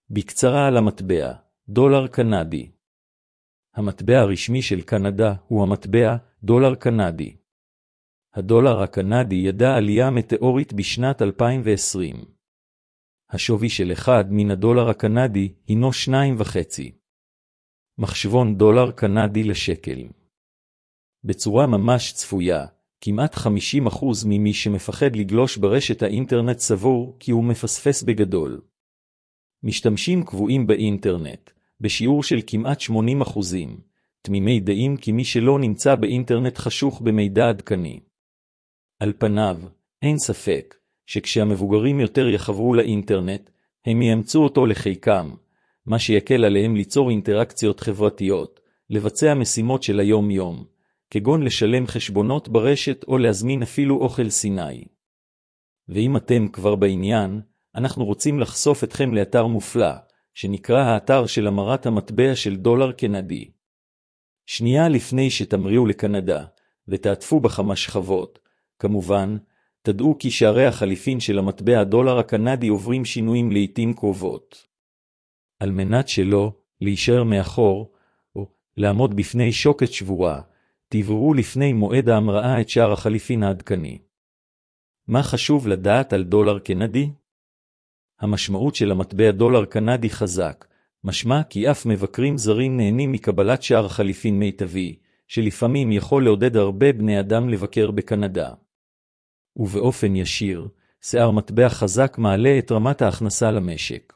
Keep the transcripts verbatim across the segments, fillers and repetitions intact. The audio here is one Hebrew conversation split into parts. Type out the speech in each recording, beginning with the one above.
בקצרה על המטבע, דולר קנדי. המטבע הרשמי של קנדה הוא המטבע דולר קנדי. הדולר הקנדי ידע עלייה מטאורית בשנת אלפיים ועשרים. השווי של אחד מן הדולר הקנדי הינו שניים וחצי. מחשבון דולר קנדי לשקל. בצורה ממש צפויה, כמעט חמישים אחוז ממי שמפחד לגלוש ברשת האינטרנט סבור כי הוא מפספס בגדול. משתמשים קבועים באינטרנט, בשיעור של כמעט שמונים אחוזים, תמימי דעים כי מי שלא נמצא באינטרנט חשוך במידע עדכני. על פניו, אין ספק שכשהמבוגרים יותר יחברו לאינטרנט, הם יאמצו אותו לחיקם, מה שיקל עליהם ליצור אינטראקציות חברתיות, לבצע משימות של היום-יום, כגון לשלם חשבונות ברשת או להזמין אפילו אוכל סיני. ואם אתם כבר בעניין, אנחנו רוצים לחשוף אתכם לאתר מופלא, שנקרא האתר של המרת המטבע של דולר קנדי. שנייה לפני שתמריאו לקנדה, ותעטפו בכמה שכבות, כמובן, תדעו כי שערי החליפין של המטבע הדולר הקנדי עוברים שינויים לעתים קרובות. על מנת שלא להישאר מאחור, או לעמוד בפני שוקת שבורה, תבררו לפני מועד ההמראה את שער החליפין העדכני. מה חשוב לדעת על דולר קנדי? המשמעות של המטבע דולר קנדי חזק, משמע כי אף מבקרים זרים נהנים מקבלת שער חליפין מיטבי, שלפעמים יכול לעודד הרבה בני אדם לבקר בקנדה. ובאופן ישיר, שער מטבע חזק מעלה את רמת ההכנסה למשק.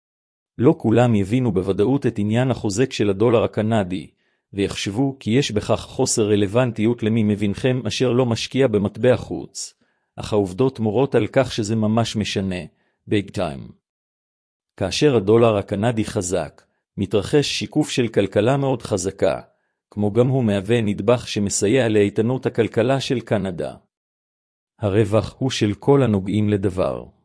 לא כולם יבינו בוודאות את עניין החוזק של הדולר הקנדי, ויחשבו כי יש בכך חוסר רלוונטיות למי מבינכם אשר לא משקיע במטבע חוץ, אך העובדות מורות על כך שזה ממש משנה, ביג טיים. כאשר הדולר הקנדי חזק, מתרחש שיקוף של כלכלה מאוד חזקה, כמו גם הוא מהווה נדבך שמסייע לאיתנות הכלכלה של קנדה. הרווח הוא של כל הנוגעים לדבר.